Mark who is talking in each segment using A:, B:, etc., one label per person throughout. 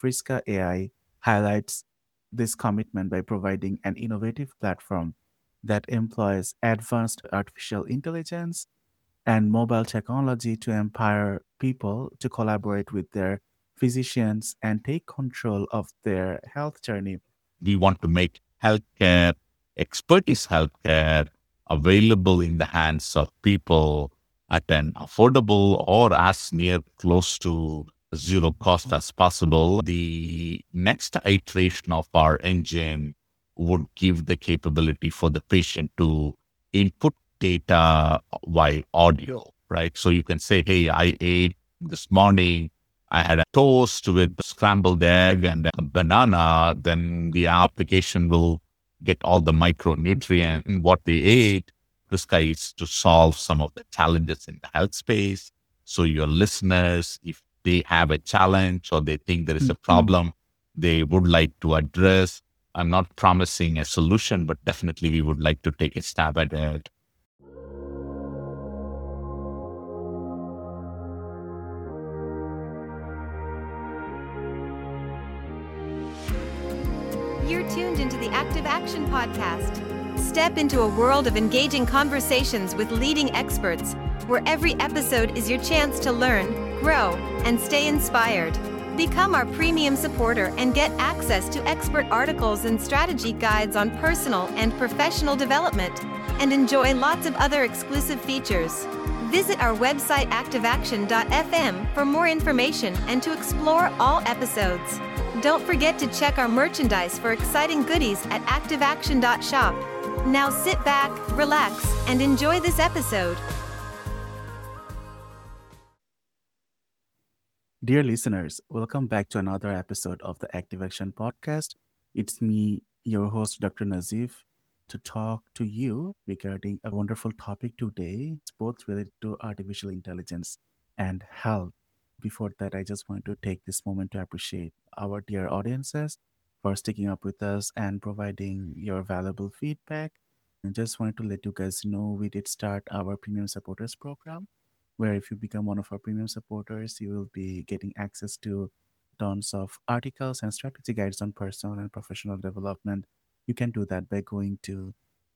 A: Friska AI highlights this commitment by providing an innovative platform that employs advanced artificial intelligence and mobile technology to empower people to collaborate with their physicians and take control of their health journey.
B: We want to make healthcare, expertise healthcare, available in the hands of people at an affordable or as near close to zero cost as possible. The next iteration of our engine would give the capability for the patient to input data via audio, right? So you can say, hey, I ate this morning, I had a toast with scrambled egg and a banana. Then the application will get all the micronutrients in what they ate. This guy is to solve some of the challenges in the health space. So your listeners, if they have a challenge or they think there is a problem they would like to address, I'm not promising a solution, but definitely we would like to take a stab at it.
C: You're tuned into the Active Action Podcast. Step into a world of engaging conversations with leading experts, where every episode is your chance to learn, grow, and stay inspired. Become our premium supporter and get access to expert articles and strategy guides on personal and professional development, and enjoy lots of other exclusive features. Visit our website activeaction.fm for more information and to explore all episodes. Don't forget to check our merchandise for exciting goodies at activeaction.shop. Now sit back, relax, and enjoy this episode.
A: Dear listeners, welcome back to another episode of the Active Action Podcast. It's me, your host, Dr. Nazif, to talk to you regarding a wonderful topic today. It's both related to artificial intelligence and health. Before that, I just want to take this moment to appreciate our dear audiences for sticking up with us and providing your valuable feedback. And just wanted to let you guys know we did start our premium supporters program, where if you become one of our premium supporters, you will be getting access to tons of articles and strategy guides on personal and professional development. You can do that by going to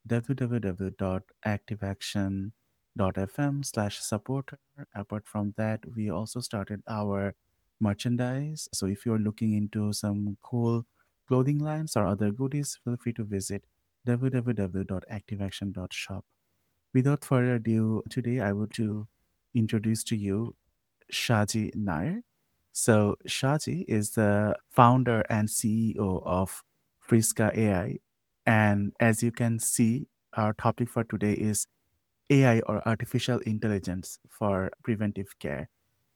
A: www.activeaction.fm/supporter. Apart from that, we also started our merchandise. So if you're looking into some cool clothing lines or other goodies, feel free to visit www.activeaction.shop. Without further ado, today I would to introduce to you Shaji Nair. So Shaji is the founder and CEO of Friska AI. And as you can see, our topic for today is AI or artificial intelligence for preventive care.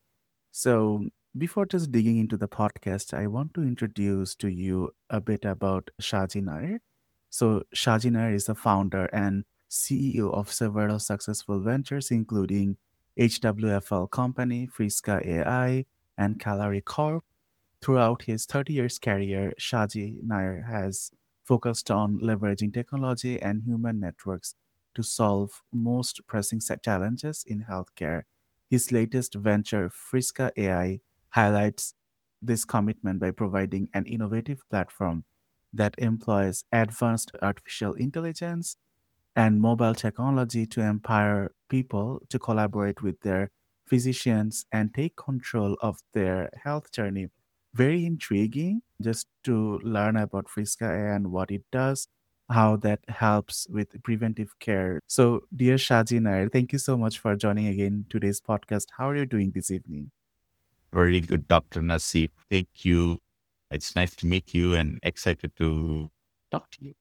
A: So before just digging into the podcast, I want to introduce to you a bit about Shaji Nair. So Shaji Nair is the founder and CEO of several successful ventures, including HWFL Company, Friska AI, and Calari Corp. Throughout his 30 years career, Shaji Nair has focused on leveraging technology and human networks to solve most pressing challenges in healthcare. His latest venture, Friska AI, highlights this commitment by providing an innovative platform that employs advanced artificial intelligence and mobile technology to empower people to collaborate with their physicians and take control of their health journey. Very intriguing just to learn about Friska and what it does, how that helps with preventive care. So, dear Shaji Nair, thank you so much for joining again today's podcast. How are you doing this evening?
B: Very good, Dr. Nasif. Thank you. It's nice to meet you and excited to talk to you.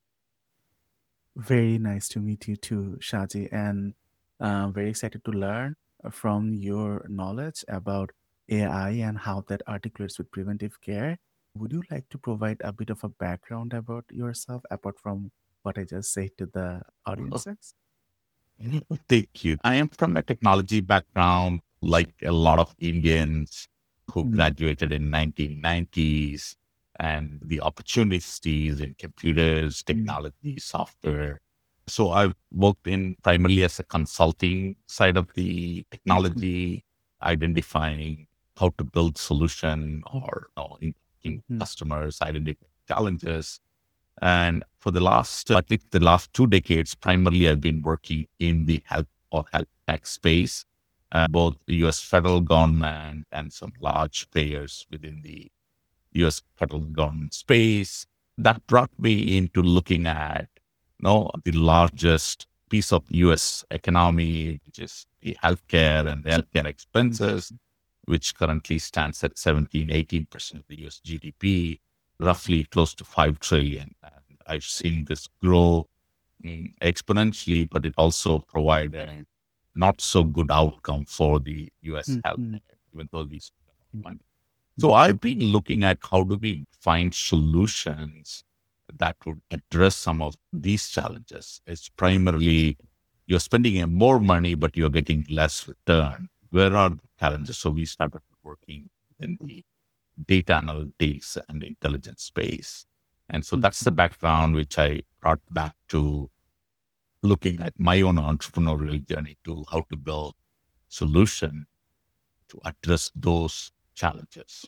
A: Very nice to meet you too, Shaji, and very excited to learn from your knowledge about AI and how that articulates with preventive care. Would you like to provide a bit of a background about yourself apart from what I just said to the
B: Oh,
A: audiences?
B: thank you. I am from a technology background, like a lot of Indians who
A: Mm,
B: graduated in 1990s, and the opportunities in computers,
A: mm,
B: technology, software. So I've worked in primarily as a consulting side of the
A: mm,
B: technology, identifying how to build solution or working with
A: Mhm.
B: customers, identifying challenges. And for the last, at least the last 2 decades, primarily I've been working in the health or health tech space, both the US federal government and some large players within the US federal government space. That brought me into looking at, the largest piece of US economy, which is the healthcare and the healthcare expenses, which currently stands at 17, 18% of the US GDP, roughly close to 5 trillion. And I've seen this grow exponentially, but it also provided a not so good outcome for the US
A: Mhm.
B: healthcare, even though these money. So I've been looking at how do we find solutions that would address some of these challenges. It's primarily you're spending more money, but you're getting less return. Where are the challenges? So we started working in the data analytics and intelligence space. And so that's the
A: Mhm.
B: background which I brought back to looking at my own entrepreneurial journey to how to build solution to address those challenges.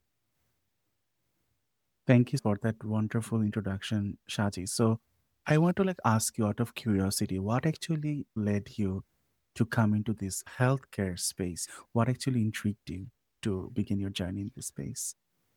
A: Thank you for that wonderful introduction, Shaji. So I want to ask you out of curiosity, what actually led you to come into this healthcare space? What actually intrigued you to begin your journey in this space?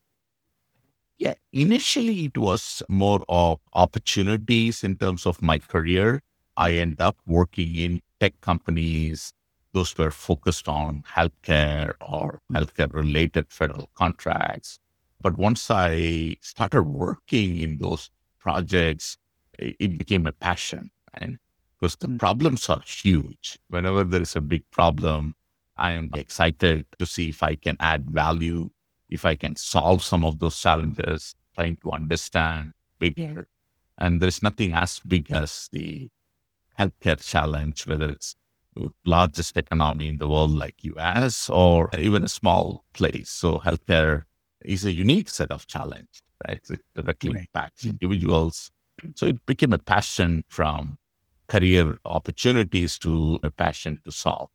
B: Yeah, initially it was more of opportunities in terms of my career. I ended up working in tech companies. Those were focused on healthcare or healthcare related federal contracts. But once I started working in those projects, it became a passion. And because the
A: Mm.
B: problems are huge, whenever there is a big problem, I am excited to see if I can add value, if I can solve some of those challenges, trying to understand bigger. And there's nothing as big as the healthcare challenge, whether it's the largest economy in the world like US or even a small place. So healthcare is a unique set of challenge, right? It directly
A: Right.
B: impacts individuals. So it became a passion from career opportunities to a passion to solve.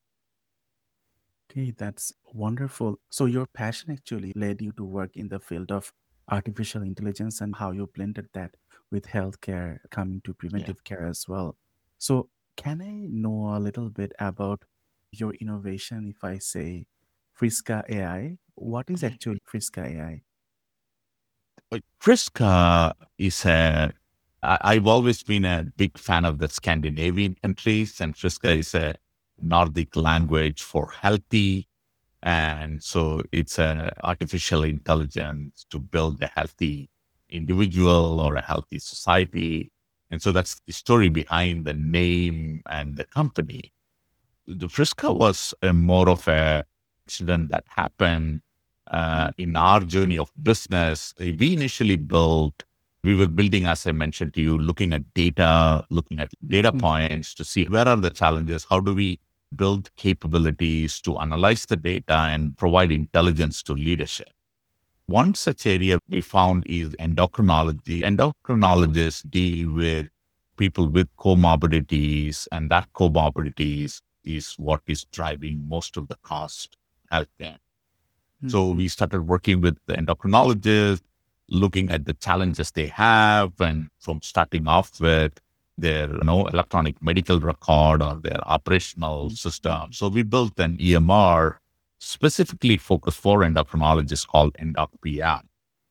A: Okay, that's wonderful. So your passion actually led you to work in the field of artificial intelligence and how you blended that with healthcare coming to
B: Yeah.
A: preventive care as well. So can I know a little bit about your innovation if I say Friska AI? What is actually Friska AI?
B: Friska is I've always been a big fan of the Scandinavian countries, and Friska is a Nordic language for healthy. And so it's an artificial intelligence to build a healthy individual or a healthy society. And so that's the story behind the name and the company. The Friska was a more of a accident that happened in our journey of business. We initially built, we were building, as I mentioned to you, looking at data, looking at data
A: Mm.
B: points to see where are the challenges, how do we build capabilities to analyze the data and provide intelligence to leadership. One such area we found is endocrinology. Endocrinologists deal with people with comorbidities, and that comorbidities is what is driving most of the cost out there. So
A: Mhm.
B: we started working with the endocrinologists, looking at the challenges they have, and from starting off with their electronic medical record or their operational system. So we built an EMR specifically focused for endocrinologists called EndocPM.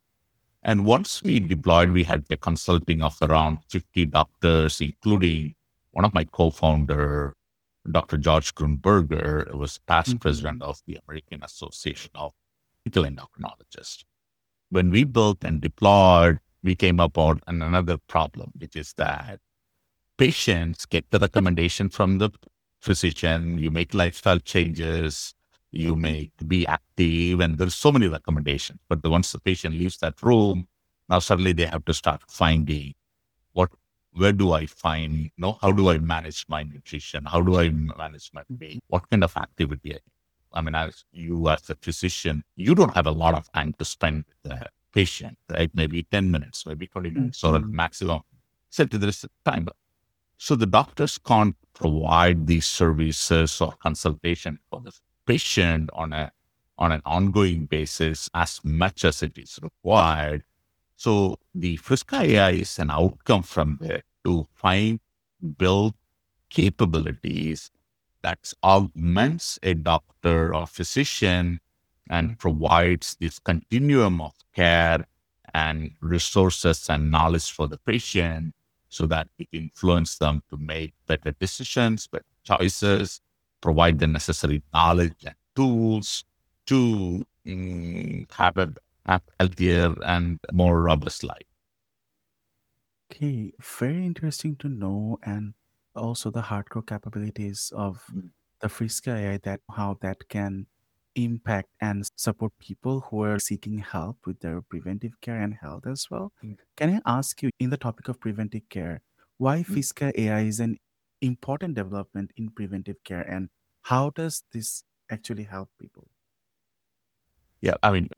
B: And once we deployed, we had a consulting of around 50 doctors, including one of my co-founder, Dr. George Grunberger, was past president
A: Mhm.
B: of the American Association of Clinical Endocrinologists. When we built and deployed, we came up on another problem, which is that patients get the recommendation from the physician, you make lifestyle changes, you may be active, and there's so many recommendations. But once the patient leaves that room, now suddenly they have to start finding what, where do I find, how do I manage my nutrition? How do I manage my weight? What kind of activity? I mean, as you as a physician, you don't have a lot of time to spend with the patient, right? Maybe 10 minutes, maybe 20 minutes, or at
A: Mhm.
B: maximum. So there is time. So the doctors can't provide these services or consultation for the patient on an ongoing basis as much as it is required. So the Friska AI is an outcome from there to build capabilities that augments a doctor or physician and provides this continuum of care and resources and knowledge for the patient so that it influence them to make better decisions, better choices, provide the necessary knowledge and tools to have healthier and more robust life.
A: Okay, very interesting to know, and also the hardcore capabilities of the Friska AI, that how that can impact and support people who are seeking help with their preventive care and health as well.
B: Mm.
A: Can I ask you, in the topic of preventive care, why
B: Mm.
A: Friska AI is an important development in preventive care, and how does this actually help people?
B: Yeah, I mean,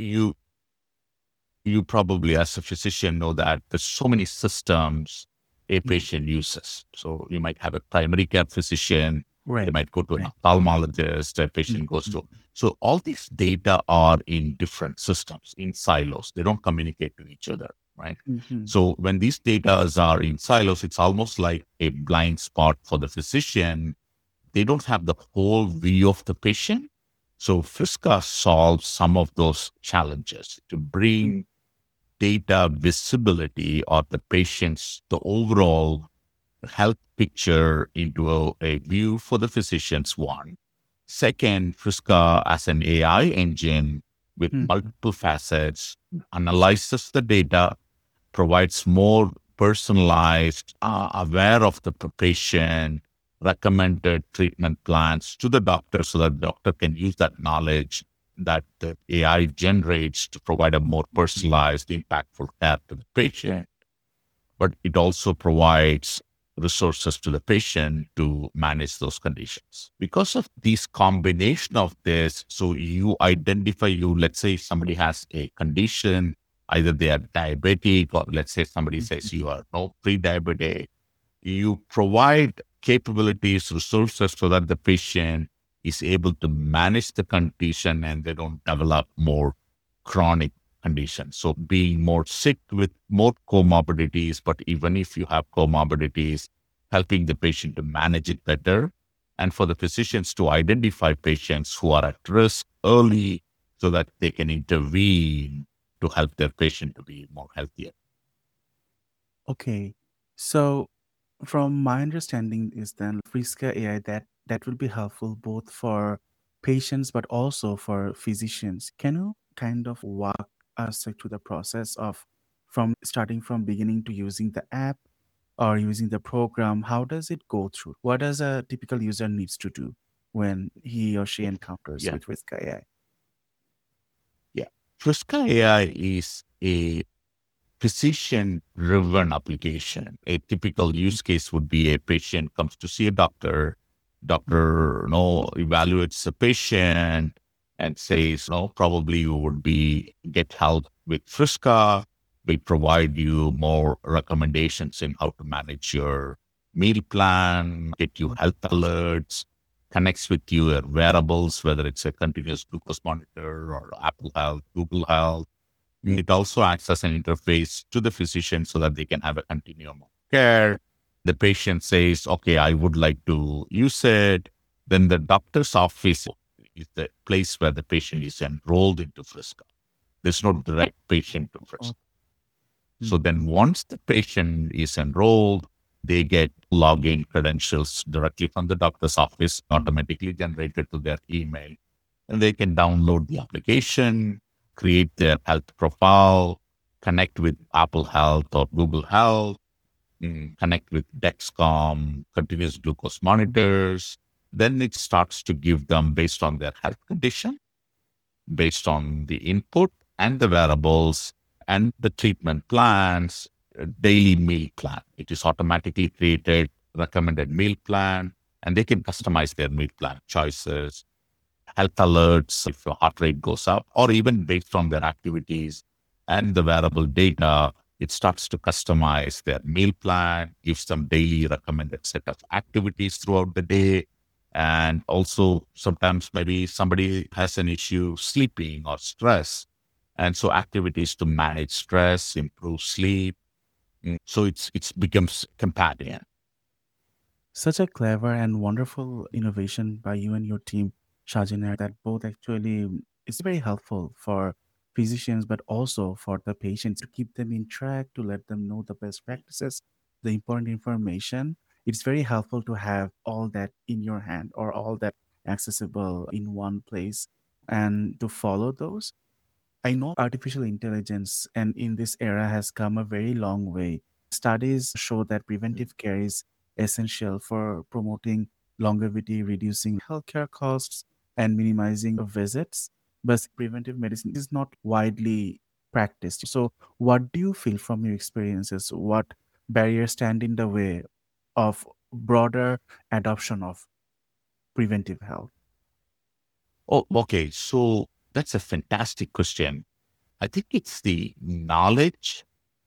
B: you probably as a physician know that there's so many systems a
A: Mm.
B: patient uses. So you might have a primary care physician, they
A: Right,
B: might go to an
A: right.
B: ophthalmologist, a patient goes
A: Mhm,
B: to. So all these data are in different systems, in silos. They don't communicate to each other, right?
A: mhm,
B: So when these data are in silos, it's almost like a blind spot for the physician. They don't have the whole view of the patient. So Friska solves some of those challenges to bring data visibility of the patient's, the overall health picture into a view for the physicians, one. Second, Friska as an AI engine with
A: mhm.
B: multiple facets, analyzes the data, provides more personalized, aware of the patient, recommended treatment plans to the doctor so that the doctor can use that knowledge that the AI generates to provide a more personalized, impactful care to the patient. But it also provides resources to the patient to manage those conditions. Because of this combination of this, so let's say somebody has a condition, either they are diabetic, or let's say somebody says you are no pre-diabetic, you provide capabilities, resources so that the patient is able to manage the condition and they don't develop more chronic conditions. So being more sick with more comorbidities, but even if you have comorbidities, helping the patient to manage it better, and for the physicians to identify patients who are at risk early so that they can intervene to help their patient to be more healthier.
A: Okay. So from my understanding is then Friska AI, that will be helpful both for patients but also for physicians. Can you kind of walk us through the process of from starting from beginning to using the app or using the program? How does it go through? What does a typical user needs to do when he or she encounters
B: Yeah.
A: with Friska AI?
B: Yeah. Friska AI is a physician driven application. A typical use case would be a patient comes to see a doctor. Doctor, evaluates the patient and says, probably you would get help with Friska. We provide you more recommendations in how to manage your meal plan, get you health alerts, connects with your wearables, whether it's a continuous glucose monitor or Apple Health, Google Health. It also acts as an interface to the physician so that they can have a continuum of care. The patient says, okay, I would like to use it. Then the doctor's office is the place where the patient is enrolled into Friska. There's no direct patient to Friska. So then once the patient is enrolled, they get login credentials directly from the doctor's office, automatically generated to their email. And they can download the application, create their health profile, connect with Apple Health or Google Health, connect with Dexcom, continuous glucose monitors. Then it starts to give them, based on their health condition, based on the input and the variables and the treatment plans, a daily meal plan. It is automatically created, recommended meal plan, and they can customize their meal plan choices, health alerts if your heart rate goes up, or even based on their activities and the wearable data, it starts to customize their meal plan, gives them daily recommended set of activities throughout the day, And also sometimes maybe somebody has an issue sleeping or stress. And so activities to manage stress, improve sleep. So it's becomes companion.
A: Such a clever and wonderful innovation by you and your team, Shajiner, that both actually is very helpful for physicians, but also for the patients to keep them in track, to let them know the best practices, the important information. It's very helpful to have all that in your hand or all that accessible in one place and to follow those. I know artificial intelligence and in this era has come a very long way. Studies show that preventive care is essential for promoting longevity, reducing healthcare costs, and minimizing visits. But preventive medicine is not widely practiced. So, what do you feel from your experiences? What barriers stand in the way of broader adoption of preventive health?
B: Oh, okay. So that's a fantastic question. I think it's the knowledge,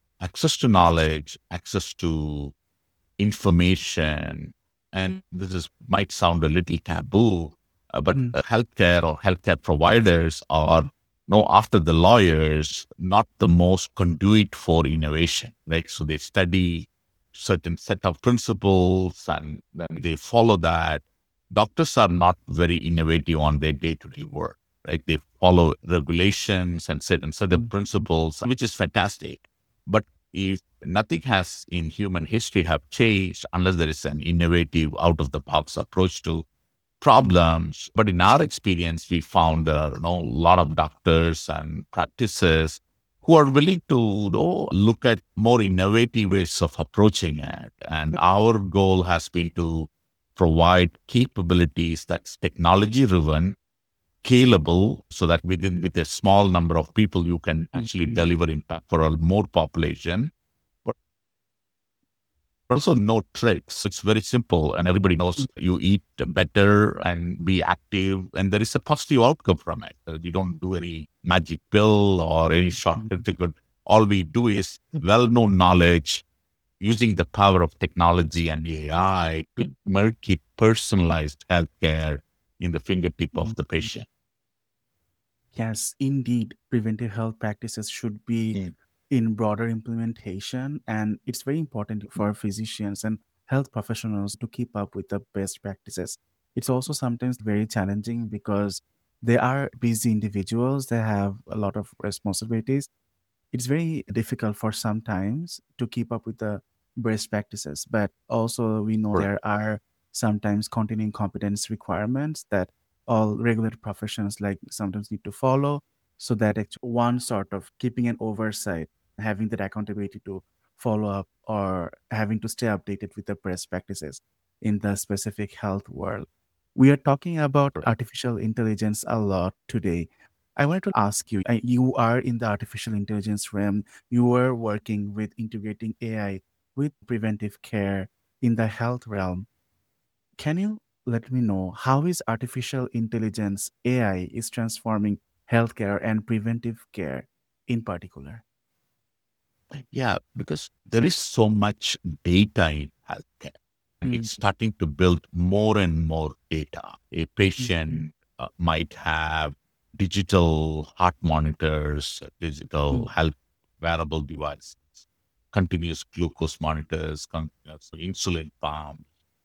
B: access to information. And this is might sound a little taboo, but
A: Mm,
B: healthcare or healthcare providers are no after the lawyers, not the most conduit for innovation, right? So they study certain set of principles and then they follow that. Doctors are not very innovative on their day-to-day work, right? They follow regulations and set of
A: mm,
B: principles, which is fantastic. But if nothing has in human history have changed unless there is an innovative out of the box approach to problems. But in our experience, we found there are a lot of doctors and practices who are willing to look at more innovative ways of approaching it. And our goal has been to provide capabilities that's technology driven, scalable, so that with a small number of people, you can actually
A: mm,
B: deliver impact for a more population. But also no tricks. It's very simple, and everybody knows you eat better and be active, and there is a positive outcome from it. You don't do any magic pill or any shortcut. All we do is well-known knowledge using the power of technology and AI to make it personalized healthcare in the fingertip of
A: mm.
B: the patient.
A: Yes, indeed, preventive health practices should be
B: Mm.
A: in broader implementation, and it's very important for physicians and health professionals to keep up with the best practices. It's also sometimes very challenging because they are busy individuals, they have a lot of responsibilities. It's very difficult for sometimes to keep up with the best practices, but also we know
B: Correct.
A: there are sometimes continuing competence requirements that all regulated professions like sometimes need to follow, so that one sort of keeping an oversight, having that accountability to follow up or having to stay updated with the best practices in the specific health world. We are talking about
B: Correct.
A: artificial intelligence a lot today. I wanted to ask you, you are in the artificial intelligence realm. You are working with integrating AI with preventive care in the health realm. Can you let me know how is artificial intelligence AI is transforming healthcare and preventive care in particular?
B: Yeah, because there is so much data in healthcare. And
A: Mm,
B: it's starting to build more and more data. A
A: mm,
B: patient might have digital heart monitors, digital
A: mm,
B: health wearable devices, continuous glucose monitors, continuous insulin pump,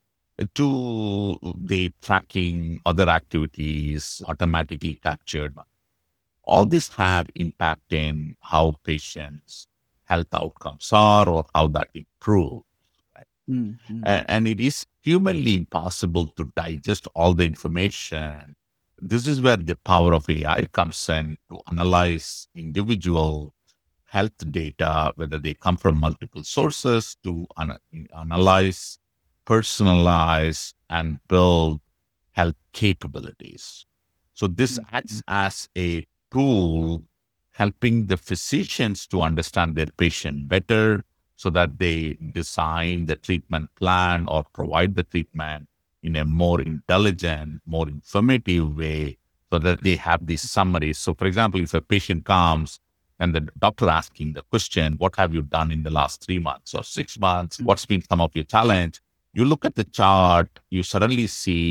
B: to the tracking other activities automatically captured. All this have impact in how patients' health outcomes are or how that improve. Right?
A: mm, mm,
B: And it is humanly impossible to digest all the information. This is where the power of AI comes in to analyze individual health data, whether they come from multiple sources, to analyze, personalize, and build health capabilities. So this
A: mm,
B: acts as a tool helping the physicians to understand their patient better so that they design the treatment plan or provide the treatment in a more intelligent, more informative way so that they have these summaries. So, for example, if a patient comes and the doctor asking the question, what have you done in the last 3 months or 6 months?
A: mm,
B: What's been some of your challenge? You look at the chart, you suddenly see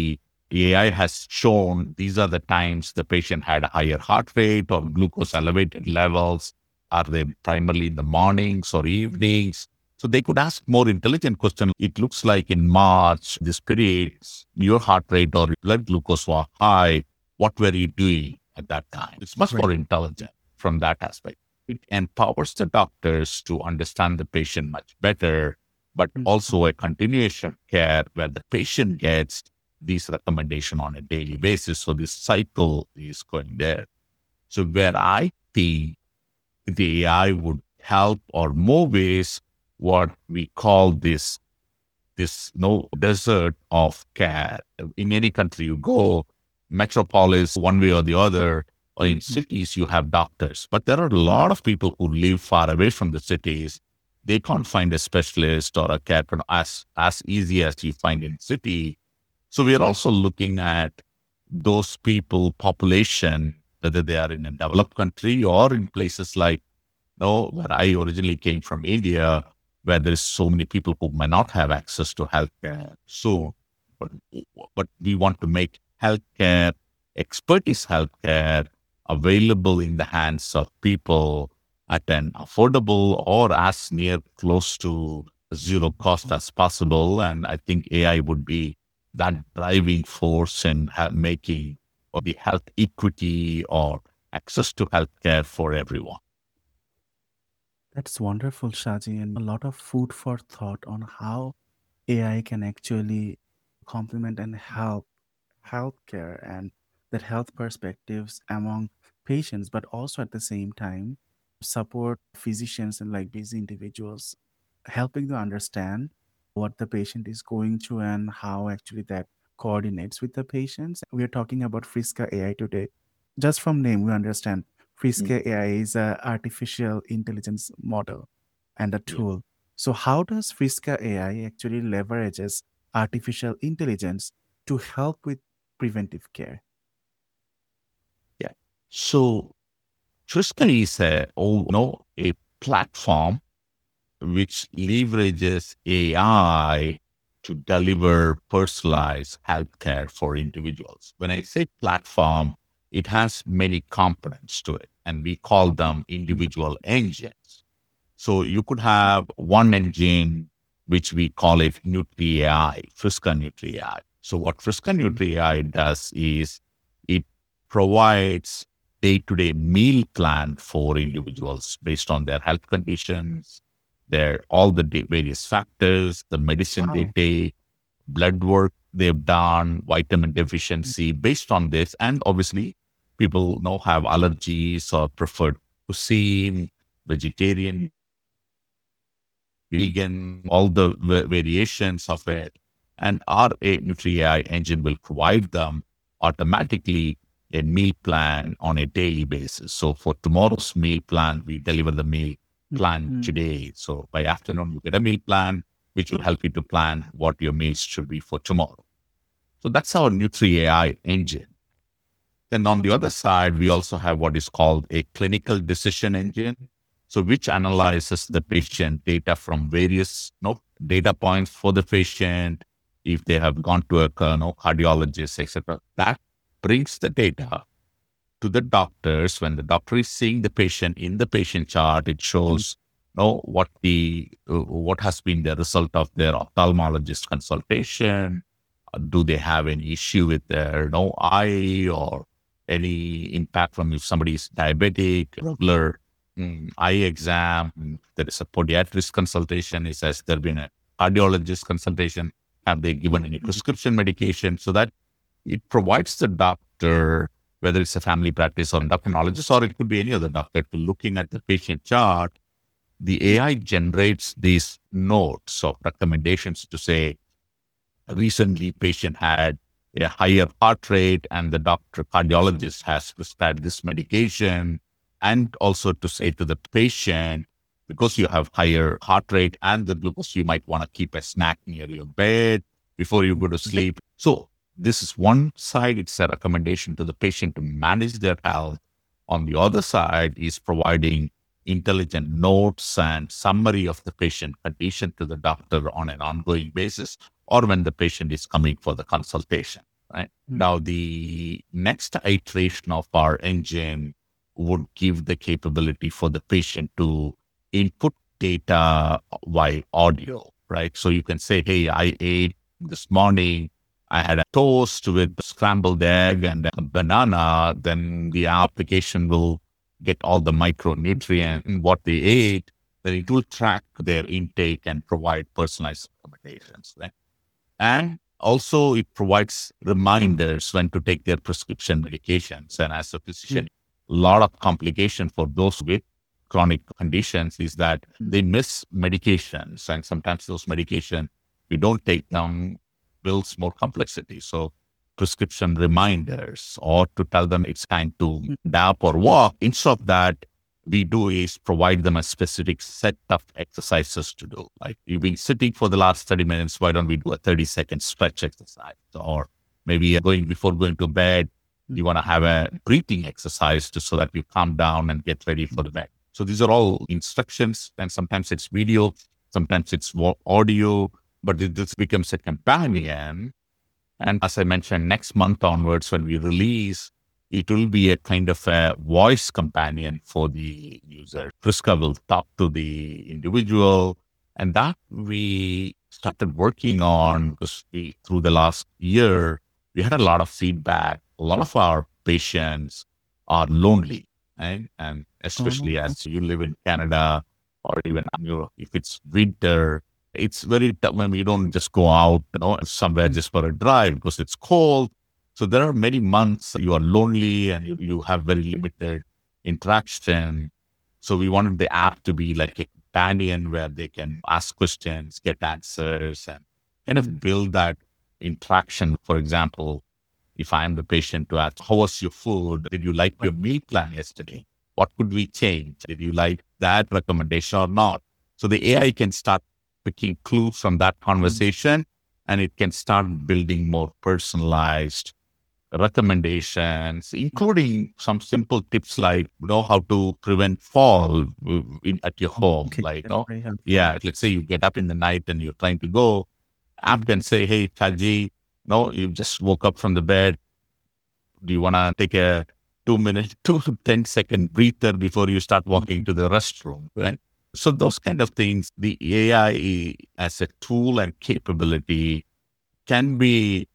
B: AI has shown these are the times the patient had a higher heart rate or glucose elevated levels. Are they primarily in the mornings or evenings? So they could ask more intelligent questions. It looks like in March, this period, your heart rate or blood glucose was high. What were you doing at that time? It's much
A: Right.
B: more intelligent from that aspect. It empowers the doctors to understand the patient much better, but
A: Mhm.
B: also a continuation care where the patient gets these recommendations on a daily basis. So this cycle is going there. So where I think the AI would help or more ways what we call this no desert of care. In any country you go, metropolis one way or the other, or in
A: Mhm.
B: cities you have doctors. But there are a lot of people who live far away from the cities. They can't find a specialist or a care as easy as you find in city. So we are also looking at those people population, whether they are in a developed country or in places like where I originally came from India, where there's so many people who may not have access to healthcare. So, but, but we want to make healthcare, expertise healthcare available in the hands of people at an affordable or as near close to zero cost as possible. And I think AI would be that driving force in making the health equity or access to healthcare for everyone.
A: That's wonderful, Shaji, and a lot of food for thought on how AI can actually complement and help healthcare and that health perspectives among patients, but also at the same time support physicians and like busy individuals, helping to understand what the patient is going through and how actually that coordinates with the patients. We are talking about Friska AI today. Just from name, we understand
B: Mm.
A: Friska AI is a artificial intelligence model and a
B: Yeah.
A: tool. So how does Friska AI actually leverages artificial intelligence to help with preventive care?
B: Yeah. So Triska is a platform which leverages AI to deliver personalized healthcare for individuals. When I say platform, it has many components to it, and we call them individual engines. So you could have one engine, which we call it NutriAI, Friska NutriAI. So what Friska NutriAI does is it provides day-to-day meal plan for individuals based on their health conditions, their all the various factors, the medicine they
A: Wow.
B: take, blood work they've done, vitamin deficiency based on this. And obviously, people now have allergies or preferred cuisine, vegetarian, vegan, all the variations of it. And our NutriAI engine will provide them automatically a meal plan on a daily basis. So for tomorrow's meal plan, we deliver the meal plan
A: Mhm.
B: today. So by afternoon, you get a meal plan, which will help you to plan what your meals should be for tomorrow. So that's our NutriAI engine. Then on the other side, we also have what is called a clinical decision engine. So which analyzes the patient data from various data points for the patient, if they have gone to a cardiologist, etc. That brings the data to the doctors. When the doctor is seeing the patient in the patient chart, it shows what has been the result of their ophthalmologist consultation. Do they have any issue with their eye or any impact from if somebody is diabetic, regular eye exam, there is a podiatrist consultation, has there been a cardiologist consultation, have they given any prescription medication, so that it provides the doctor, whether it's a family practice or endocrinologist, or it could be any other doctor, to looking at the patient chart. The AI generates these notes of recommendations to say, recently patient had a higher heart rate and the doctor cardiologist has prescribed this medication, and also to say to the patient, because you have higher heart rate and the glucose, you might want to keep a snack near your bed before you go to sleep. So this is one side, it's a recommendation to the patient to manage their health. On the other side is providing intelligent notes and summary of the patient condition to the doctor on an ongoing basis, or when the patient is coming for the consultation. right?
A: Mm.
B: Now, the next iteration of our engine would give the capability for the patient to input data via audio, right? So you can say, hey, I ate this morning, I had a toast with scrambled egg and a banana. Then the application will get all the micronutrients in what they ate. Then it will track their intake and provide personalized recommendations, right? And also, it provides reminders when to take their prescription medications. And as a physician, a lot of complication for those with chronic conditions is that they miss medications. And sometimes those medications, we don't take them, builds more complexity. So prescription reminders or to tell them it's time to nap or walk. Instead of that, we do is provide them a specific set of exercises to do. Like you've been sitting for the last 30 minutes, why don't we do a 30-second stretch exercise? Or maybe before going to bed, you want to have a breathing exercise so that you calm down and get ready for the bed. So these are all instructions, and sometimes it's video, sometimes it's audio, but this becomes a companion. And as I mentioned, next month onwards, when we release, it will be a kind of a voice companion for the user. Friska will talk to the individual, and that we started working on because through the last year, we had a lot of feedback. A lot of our patients are lonely, right? And especially as you live in Canada or even Europe, if it's winter, it's very tough when we don't just go out, somewhere just for a drive because it's cold. So there are many months you are lonely and you have very limited interaction. So we wanted the app to be like a companion where they can ask questions, get answers, and kind of build that interaction. For example, if I'm the patient to ask, how was your food? Did you like your meal plan yesterday? What could we change? Did you like that recommendation or not? So the AI can start picking clues from that conversation, and it can start building more personalized recommendations, including some simple tips like know how to prevent fall at your home.
A: Okay,
B: Like,
A: that's very helpful.
B: yeah, let's say you get up in the night and you're trying to go, app can say, hey, Chaji, no, you just woke up from the bed. Do you want to take a 2 minute, 2 to 10-second breather before you start walking to the restroom, right? So those kind of things, the AI as a tool and capability can be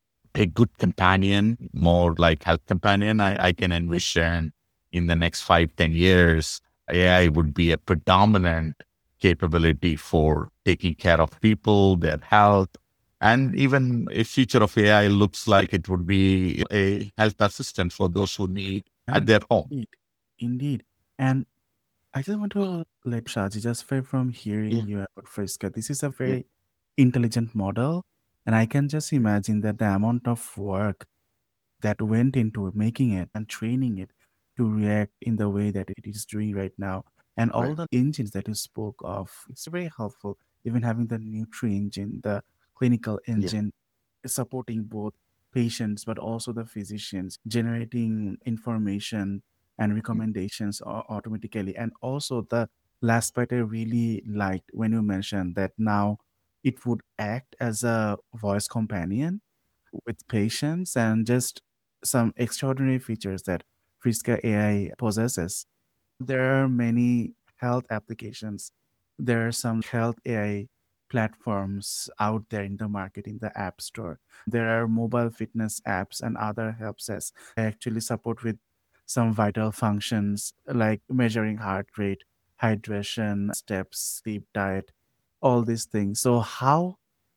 B: a good companion, more like health companion. I can envision in the next 5-10 years, AI would be a predominant capability for taking care of people, their health. And even a future of AI looks like it would be a health assistant for those who need at their home.
A: Indeed. And I just want to let Shaji, just from hearing you about Friska, this is a very intelligent model. And I can just imagine that the amount of work that went into making it and training it to react in the way that it is doing right now. And all the engines that you spoke of, it's very helpful. Even having the Nutri engine, the clinical engine, supporting both patients but also the physicians, generating information and recommendations automatically. And also the last part I really liked when you mentioned that now it would act as a voice companion with patients and just some extraordinary features that Friska AI possesses. There are many health applications. There are some health AI platforms out there in the market in the App Store. There are mobile fitness apps and other helps as actually support with some vital functions like measuring heart rate, hydration, steps, sleep, diet, all these things. So how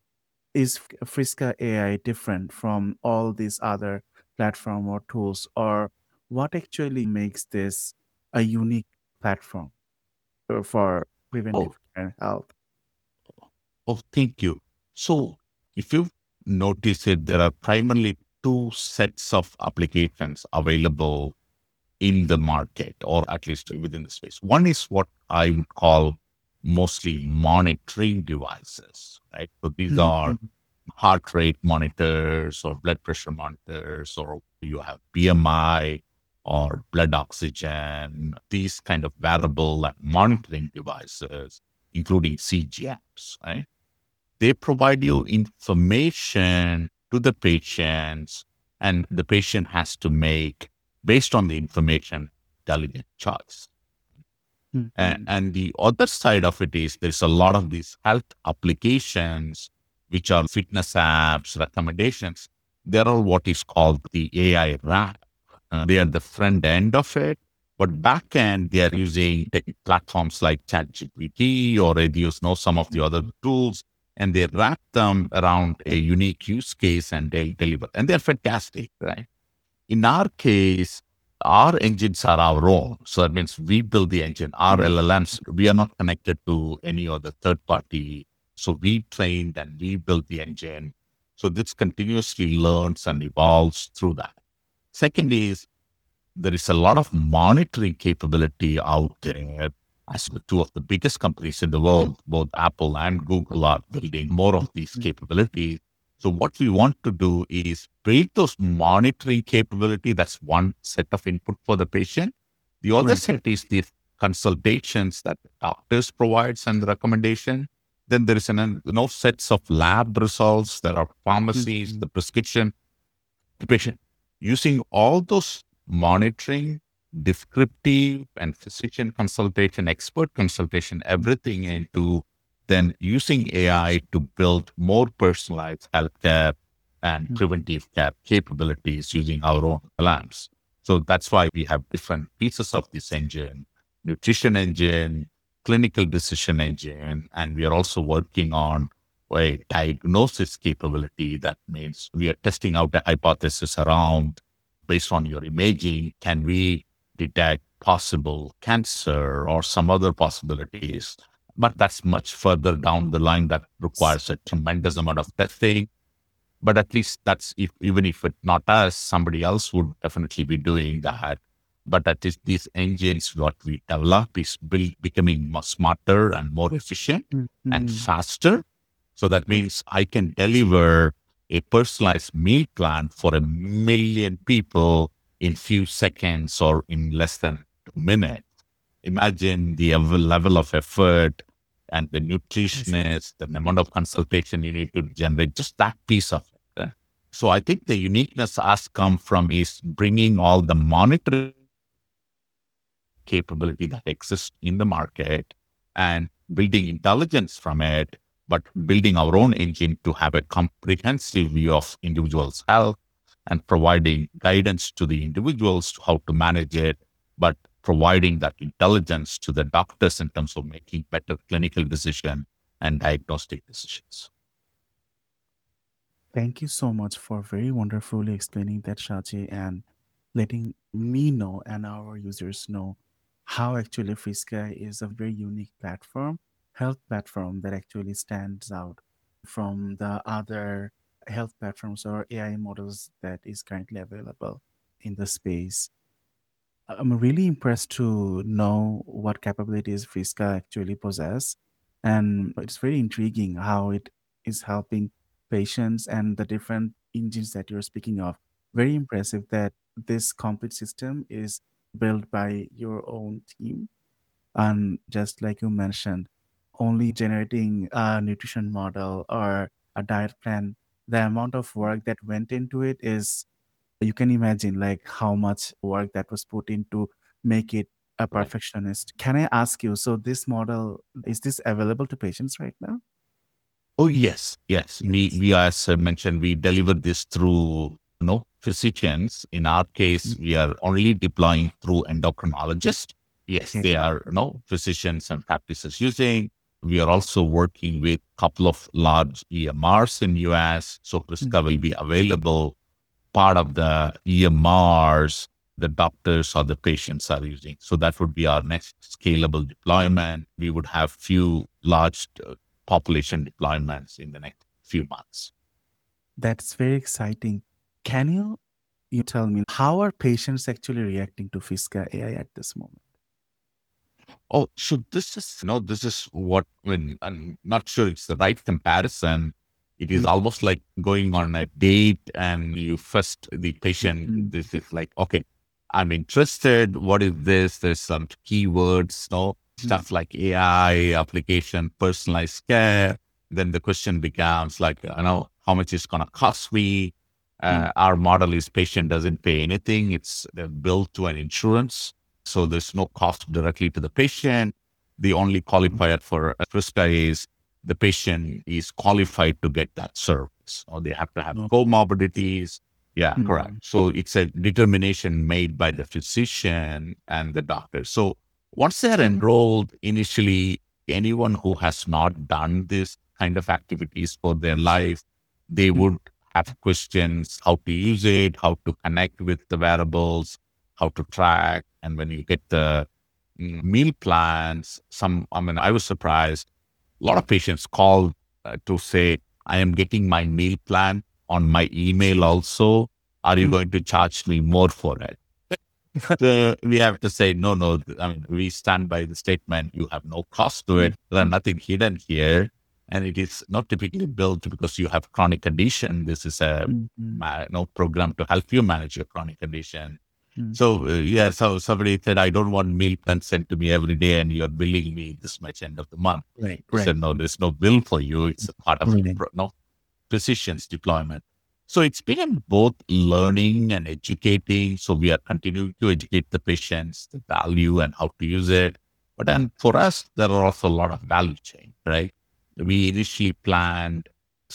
A: is Friska AI different from all these other platform or tools, or what actually makes this a unique platform for preventive care and health?
B: Oh, thank you. So if you notice it, there are primarily two sets of applications available in the market, or at least within the space. One is what I would call mostly monitoring devices, right? So these are heart rate monitors or blood pressure monitors, or you have BMI or blood oxygen, these kind of wearable and monitoring devices, including CGMs, right? They provide you information to the patients, and the patient has to make, based on the information, intelligent choice. And the other side of it is there's a lot of these health applications, which are fitness apps, recommendations. They're all what is called the AI wrap. They are the front end of it, but back end, they are using platforms like ChatGPT or some of the other tools, and they wrap them around a unique use case and they'll deliver. And they're fantastic, right? In our case, our engines are our own. So that means we build the engine, our LLMs, we are not connected to any other third party. So we trained and we built the engine. So this continuously learns and evolves through that. Second is, there is a lot of monitoring capability out there, as two of the biggest companies in the world, both Apple and Google, are building more of these capabilities. So what we want to do is build those monitoring capability. That's one set of input for the patient. The other set is the consultations that doctors provides and the recommendation. Then there is sets of lab results. There are pharmacies, the prescription, the patient. Using all those monitoring, descriptive and physician consultation, expert consultation, everything into then using AI to build more personalized healthcare and preventive care capabilities using our own LLMs. So that's why we have different pieces of this engine: nutrition engine, clinical decision engine, and we are also working on a diagnosis capability. That means we are testing out a hypothesis around, based on your imaging, can we detect possible cancer or some other possibilities? But that's much further down the line. That requires a tremendous amount of testing. But at least that's, even if it's not us, somebody else would definitely be doing that. But at least these engines, what we develop is becoming more smarter and more efficient and faster. So that means I can deliver a personalized meal plan for 1 million people in few seconds or in less than 2 minutes. Imagine the level of effort and the nutritionist, the amount of consultation you need to generate, just that piece of it. So I think the uniqueness has come from is bringing all the monitoring capability that exists in the market and building intelligence from it, but building our own engine to have a comprehensive view of individuals' health and providing guidance to the individuals to how to manage it, but providing that intelligence to the doctors in terms of making better clinical decision and diagnostic decisions.
A: Thank you so much for very wonderfully explaining that, Shaji, and letting me know and our users know how actually Friska is a very unique platform, health platform that actually stands out from the other health platforms or AI models that is currently available in the space. I'm really impressed to know what capabilities Friska actually possess. And it's very intriguing how it is helping patients and the different engines that you're speaking of. Very impressive that this complete system is built by your own team. And just like you mentioned, only generating a nutrition model or a diet plan, the amount of work that went into it is, you can imagine like how much work that was put into make it a perfectionist. Can I ask you, so this model, is this available to patients right now?
B: Oh, yes. We as I mentioned, we deliver this through, physicians. In our case, we are only deploying through endocrinologists. Yes, they are, physicians and practices using. We are also working with a couple of large EMRs in US. So Friska will be available. Part of the EMRs, the doctors or the patients are using. So that would be our next scalable deployment. We would have few large population deployments in the next few months.
A: That's very exciting. Can you tell me, how are patients actually reacting to Friska AI at this moment?
B: Oh, so this is what, I'm not sure it's the right comparison. It is almost like going on a date and you first, the patient, this is like, okay, I'm interested. What is this? There's some keywords, stuff like AI, application, personalized care. Then the question becomes like, how much it's going to cost me. Our model is patient doesn't pay anything. It's billed to an insurance. So there's no cost directly to the patient. The only qualifier for Friska is the patient is qualified to get that service, or they have to have comorbidities. Yeah, correct. So it's a determination made by the physician and the doctor. So once they're enrolled, initially, anyone who has not done this kind of activities for their life, they would have questions, how to use it, how to connect with the wearables, how to track. And when you get the meal plans, I was surprised. A lot of patients call to say, I am getting my meal plan on my email also. Are you going to charge me more for it? So we have to say, no. I mean, we stand by the statement, you have no cost to it. There's nothing hidden here. And it is not typically built because you have chronic condition. This is a program to help you manage your chronic condition. So, so somebody said, I don't want meal plan sent to me every day and you're billing me this much end of the month.
A: Right.
B: I said, no, there's no bill for you. It's a part of physician's deployment. So it's been both learning and educating. So we are continuing to educate the patients, the value and how to use it. But then for us, there are also a lot of value chain, right? We initially planned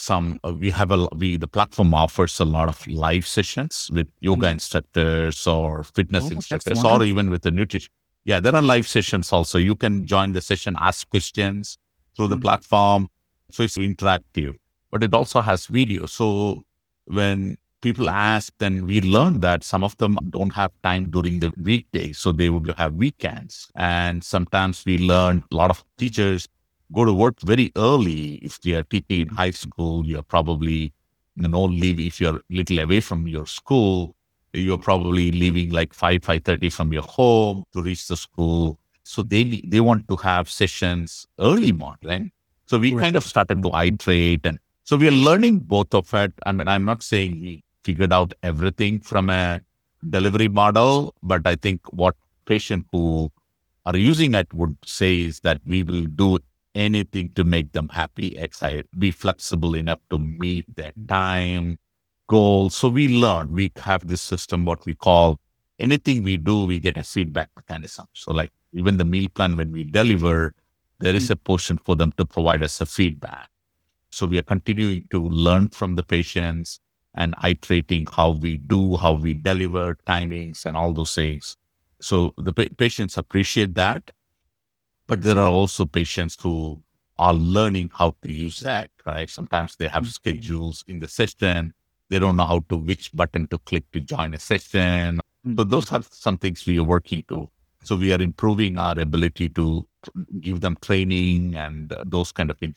B: the platform offers a lot of live sessions with yoga instructors or fitness instructors, or even with the nutrition. Yeah, there are live sessions also. You can join the session, ask questions through the platform. So it's interactive, but it also has video. So when people ask, then we learned that some of them don't have time during the weekdays. So they would have weekends. And sometimes we learned a lot of teachers go to work very early. If they are teaching in high school, you're probably, leave. If you're a little away from your school, you're probably leaving like 5:30 from your home to reach the school. So they want to have sessions early morning. So we kind of started to iterate. And so we are learning both of it. I mean, I'm not saying we figured out everything from a delivery model, but I think what patients who are using it would say is that we will do anything to make them happy, excited, be flexible enough to meet their time goals. So we learn, we have this system, what we call anything we do, we get a feedback mechanism. So like even the meal plan, when we deliver, there is a portion for them to provide us a feedback. So we are continuing to learn from the patients and iterating how we do, how we deliver, timings and all those things. So the patients appreciate that. But there are also patients who are learning how to use that, right? Sometimes they have schedules in the session. They don't know which button to click to join a session. So those are some things we are working to. So we are improving our ability to give them training and those kind of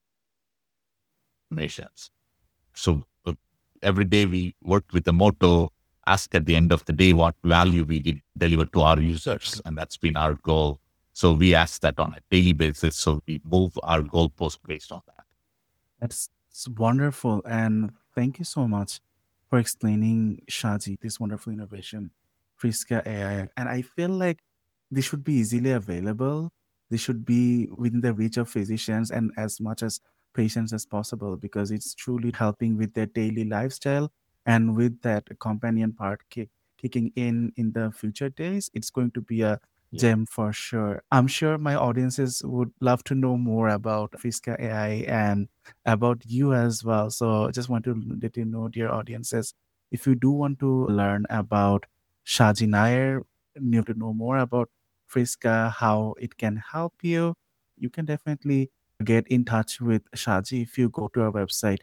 B: informations. So every day we work with the motto, ask at the end of the day what value we did deliver to our users. And that's been our goal. So we ask that on a daily basis. So we move our goalpost based on that.
A: That's wonderful. And thank you so much for explaining, Shaji, this wonderful innovation, Friska AI. And I feel like this should be easily available. This should be within the reach of physicians and as much as patients as possible, because it's truly helping with their daily lifestyle. And with that companion part kicking in the future days, it's going to be a gem for sure. I'm sure my audiences would love to know more about Friska AI and about you as well. So I just want to let you know, dear audiences, if you do want to learn about Shaji Nair, you to know more about Friska, how it can help you, you can definitely get in touch with Shaji if you go to our website,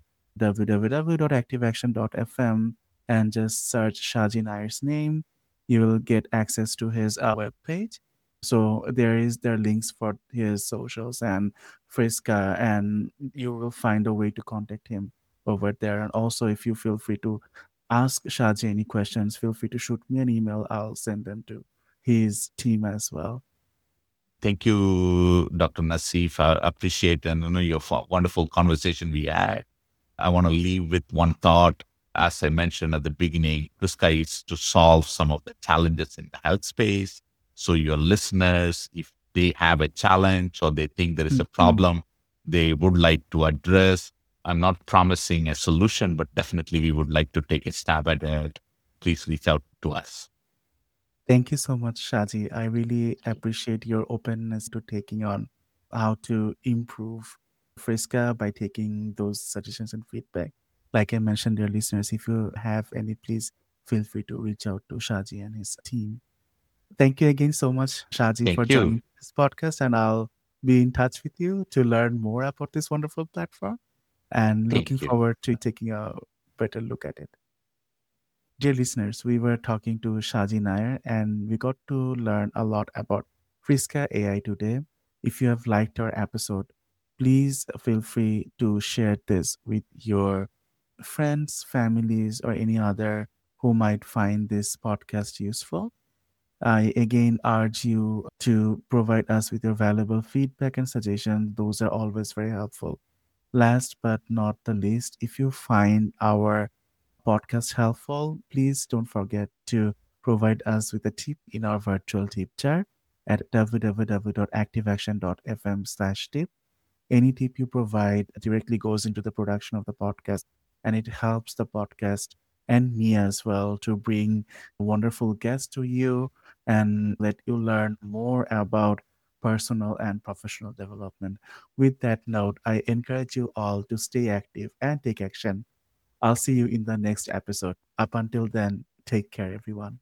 A: www.activeaction.fm, and just search Shaji Nair's name. You will get access to his webpage. So there are links for his socials and Friska, and you will find a way to contact him over there. And also, if you feel free to ask Shaji any questions, feel free to shoot me an email. I'll send them to his team as well.
B: Thank you, Dr. Nassif. I appreciate your wonderful conversation we had. I want to leave with one thought. As I mentioned at the beginning, Friska is to solve some of the challenges in the health space. So your listeners, if they have a challenge or they think there is a problem they would like to address, I'm not promising a solution, but definitely we would like to take a stab at it. Please reach out to us.
A: Thank you so much, Shaji. I really appreciate your openness to taking on how to improve Frisca by taking those suggestions and feedback. Like I mentioned, dear listeners, if you have any, please feel free to reach out to Shaji and his team. Thank you again so much, Shaji, for
B: Thank you.
A: joining this podcast. And I'll be in touch with you to learn more about this wonderful platform and
B: Thank
A: looking
B: you.
A: forward to taking a better look at it. Dear listeners, we were talking to Shaji Nair and we got to learn a lot about Frisca AI today. If you have liked our episode, please feel free to share this with your friends, families, or any other who might find this podcast useful. I again urge you to provide us with your valuable feedback and suggestions. Those are always very helpful. Last but not the least, if you find our podcast helpful, please don't forget to provide us with a tip in our virtual tip jar at www.activeaction.fm/tip. Any tip you provide directly goes into the production of the podcast, and it helps the podcast and me as well to bring wonderful guests to you and let you learn more about personal and professional development. With that note, I encourage you all to stay active and take action. I'll see you in the next episode. Up until then, take care, everyone.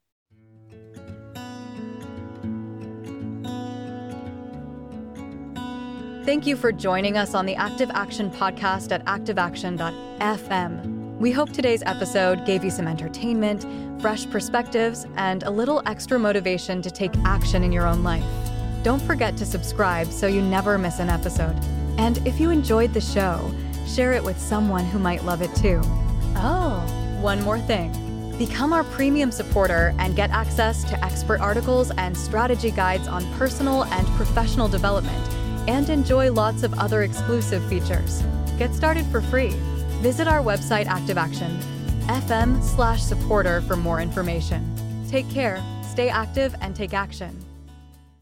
D: Thank you for joining us on the Active Action podcast at activeaction.fm. We hope today's episode gave you some entertainment, fresh perspectives, and a little extra motivation to take action in your own life. Don't forget to subscribe so you never miss an episode. And if you enjoyed the show, share it with someone who might love it too. Oh, one more thing. Become our premium supporter and get access to expert articles and strategy guides on personal and professional development, and enjoy lots of other exclusive features. Get started for free. Visit our website activeaction.fm/supporter for more information. Take care, stay active, and take action.